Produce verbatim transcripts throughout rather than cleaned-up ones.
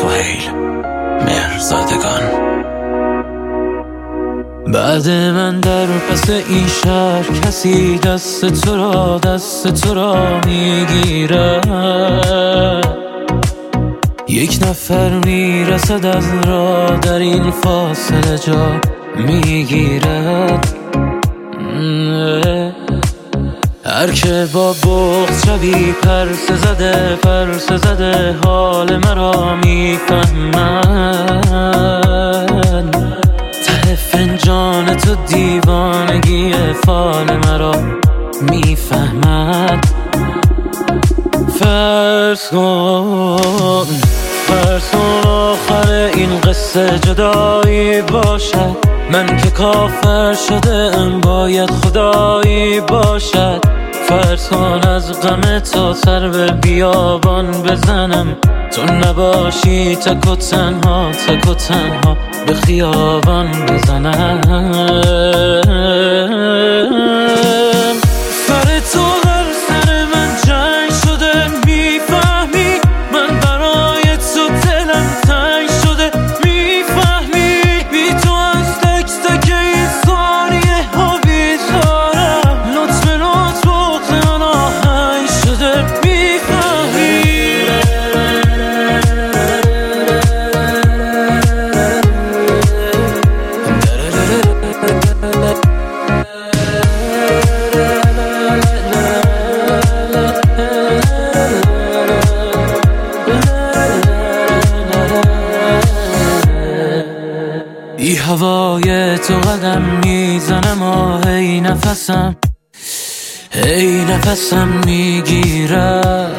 سهیل مهرزادگان. بعد من در پس این شهر کسی دست تو را دست تو را میگیره، یک نفر میرسد از راه در این فاصله جا میگیرد. هر که با بغض شبی پرسه زده پرسه زده حال مرا میفهمد، ته فنجان تو دیوانگی فال مرا میفهمد. فرض کن فرض کن آخر این قصه جدایی باشد، من که کافر شده ام باید خدایی باشد. فرض کن از غم تو سر به بیابان بزنم، تو نباشی تک و تنها تک و تنها به خیابان بزنم. سر تو هر سر من جنگ شده، میفهمی من برای تو دلم تنگ شده، میفهمی بی تو از تک تک این ثانیه ها بیزارم، لطف لطف بغض من آهنگ شده، میفهمی. ای هوای تو قدم میزنم و هی نفسم هی نفسم میگیرد،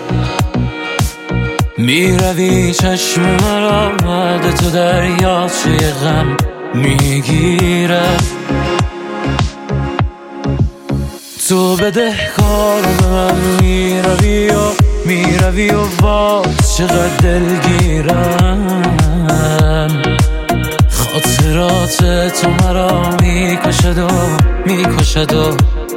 میروی چشم مرا بعد تو دریاچه غم میگیرد. تو بده کار به من میروی و میروی و باز چقدر دلگیرم، خاطرات تو مرا میکشد و میکشد و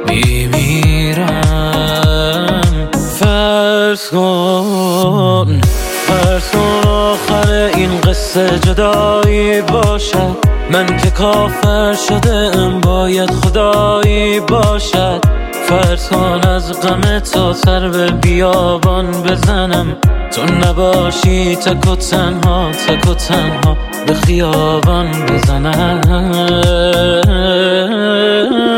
میمیرم. فرض کن فرض کن آخر این قصه جدایی باشد، من که کافر شده ام باید خدایی باشد. فرض کن از غم تو سر به بیابان بزنم، تو نباشی تک و تنها تک و تنها به خیابان بزنم.